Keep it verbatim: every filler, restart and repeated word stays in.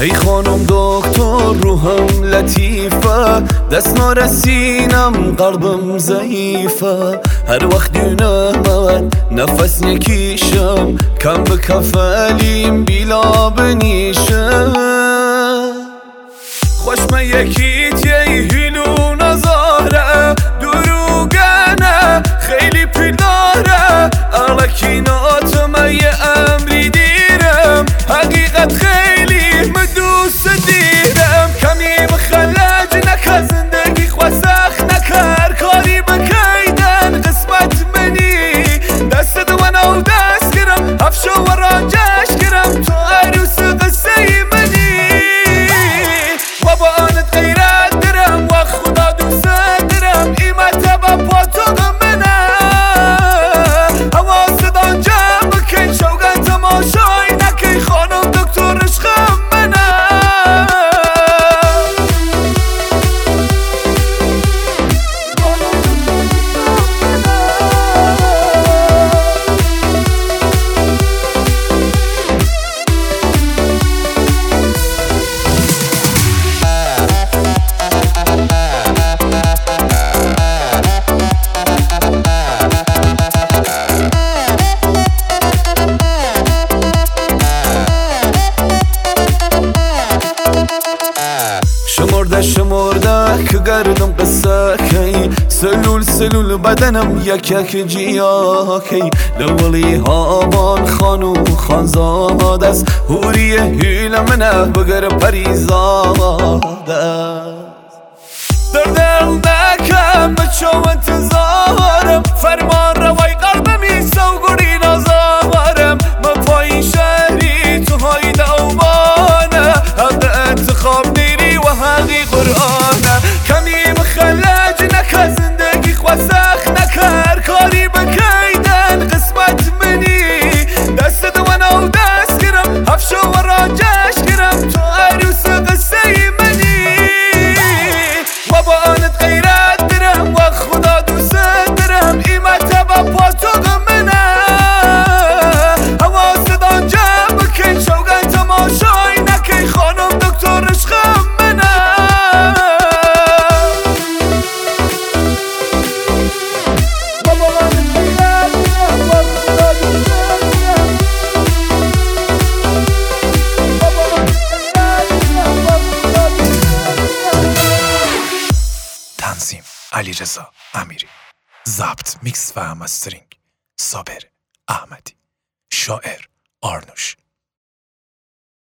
ای خانم دکتر روحم لطیفه، دست نرسینم قلبم ضعیفه. هر وقت دونه من نفس نکیشم، کم به کفلیم بیلا بنیشه. خوشم یکیت یه هیلو نزاره، دروگنه خیلی پیل داره. اغلکیناتم یه امری دیرم، حقیقت خیلی مدوس دیرم. کمی مخلج نکه زندگی خواه سخت نکر، کاری بکیدن قسمت منی. دست دوانو دست گرم، افشو و راجش گرم، تو عروس قصه منی. و با آنت غیرت درم و خدا دوست درم، ایمت با پاتو منه. حواست آنجا بکن شوگن تماشای نکی، خانم دکتر عشقم منه. شمرده شمرده که گردم قصه کی، سلول سلول بدنم یک یک جیا کی. لولی هامان خانو خانزاده است، هوری هیل منه بگر پریزاده است. در دل نکم بچو انتظارم، فرمان روای قلبمی سوگوری نازارم. من پایین شهری تو های دوبانه، حق انتخاب نیری و حقی قرآنه. کمی مخلج نکه زندگی خواه سخت نکر، کاری بکیدن قسمت منی. دست دوانو دست گرم، افشو و راجش گرم، تو عروس قصه منی. و با آنت غیرت درم و خدا دوست درم، ایمت با پاتو منه. حواست آنجا بکن شوگن تماشای نکی، خانم دکتر عشقم منه. تنظیم علیرضا امیری، ضبط میکس و مسترینگ صابر احمدی، شاعر آرنوش.